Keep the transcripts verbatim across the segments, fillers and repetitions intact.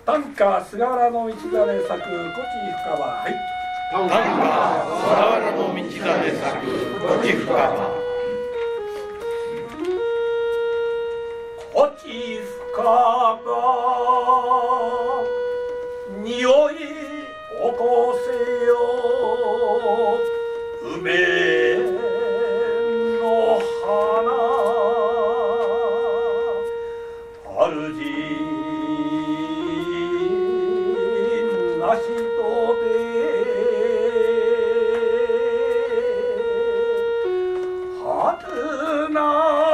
短歌菅原道真作古地深川。はい。 短歌菅原道真作古地深川。 古地深川匂い起こせよ梅の花主なしとてはずな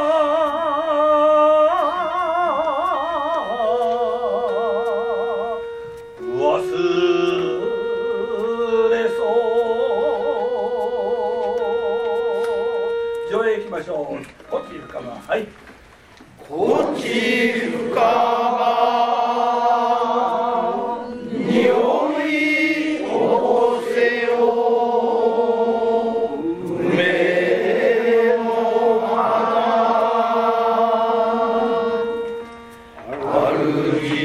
古地深川。はい。 古地深川匂い起こせよ梅の花主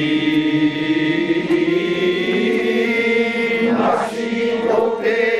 なしとて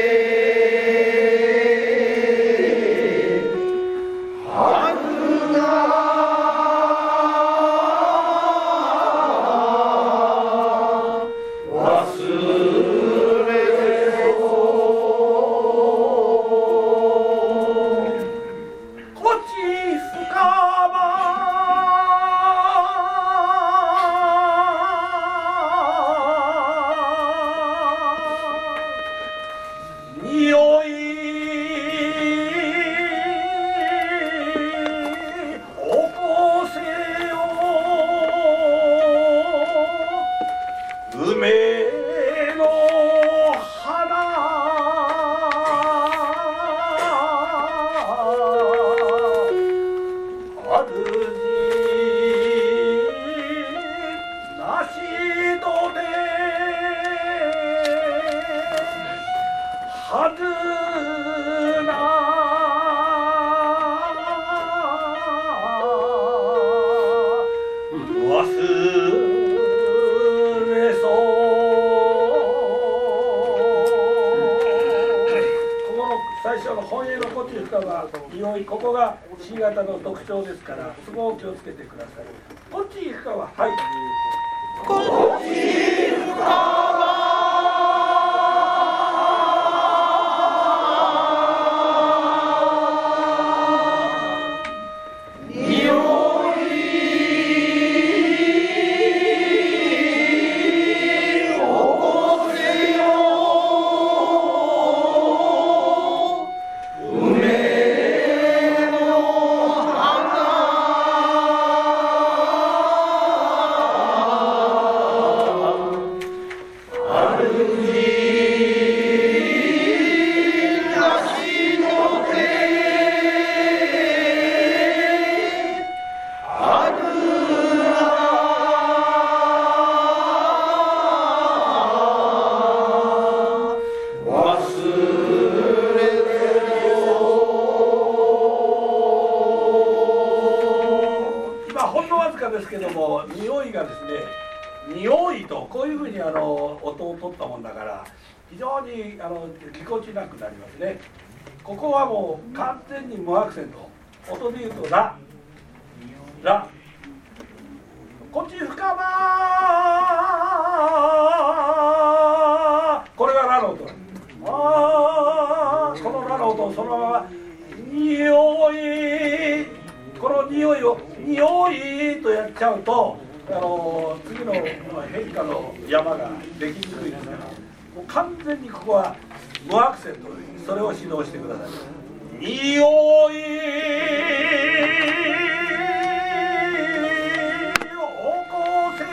ここが C 型の特徴ですから、そこを気をつけてください。古地深川。はい。 古地深川ですけども、匂いがですね、匂いとこういうふうにあの音を取ったもんだから非常にあのぎこちなくなりますね。ここはもう完全に無アクセント。音で言うとララこっち深場、これがラの音。あこのラの音をそのまま匂い、この匂いを匂いとやっちゃうと、あの次の変化の山ができにくいですから、もう完全にここは無アクセントでそれを指導してください。匂い起こせ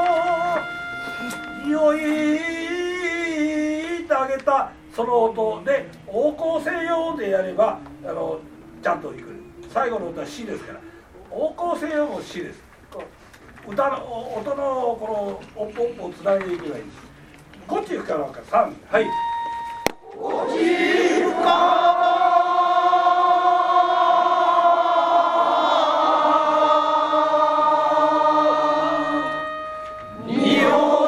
よ、匂いってあげたその音で起こせよでやればあのちゃんといく。最後の音はシですから、起こせよもシです。歌の音のこの音符をつないでいけばいいです。こっち深川からさん、はい。 こっち深川匂い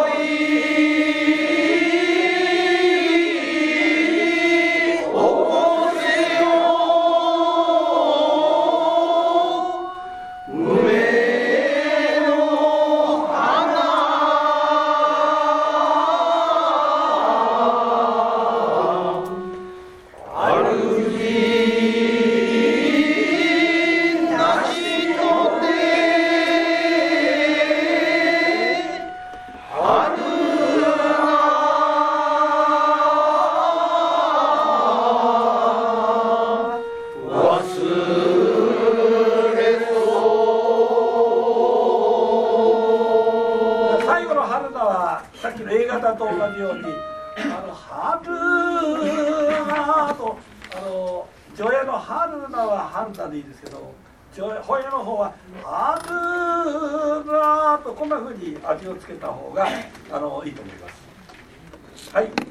最後の春菜はさっきの A 型と同じようにあの春菜とあの除夜の春菜は春菜でいいですけど、ホヤの方は春菜とこんな風に味をつけた方があのいいと思います。はい。